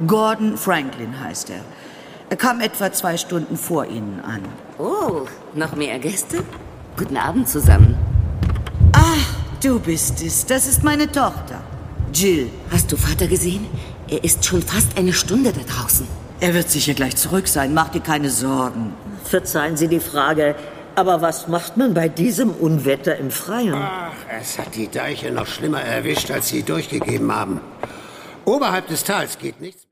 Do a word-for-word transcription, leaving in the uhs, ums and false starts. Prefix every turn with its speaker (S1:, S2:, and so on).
S1: Gordon Franklin heißt er. Er kam etwa zwei Stunden vor Ihnen an.
S2: Oh, noch mehr Gäste? Guten Abend zusammen.
S1: Ach, du bist es. Das ist meine Tochter, Jill.
S2: Hast du Vater gesehen? Er ist schon fast eine Stunde da draußen.
S1: Er wird sicher gleich zurück sein. Mach dir keine Sorgen.
S3: Verzeihen Sie die Frage, aber was macht man bei diesem Unwetter im Freien?
S4: Ach, es hat die Deiche noch schlimmer erwischt, als sie durchgegeben haben. Oberhalb des Tals geht nichts.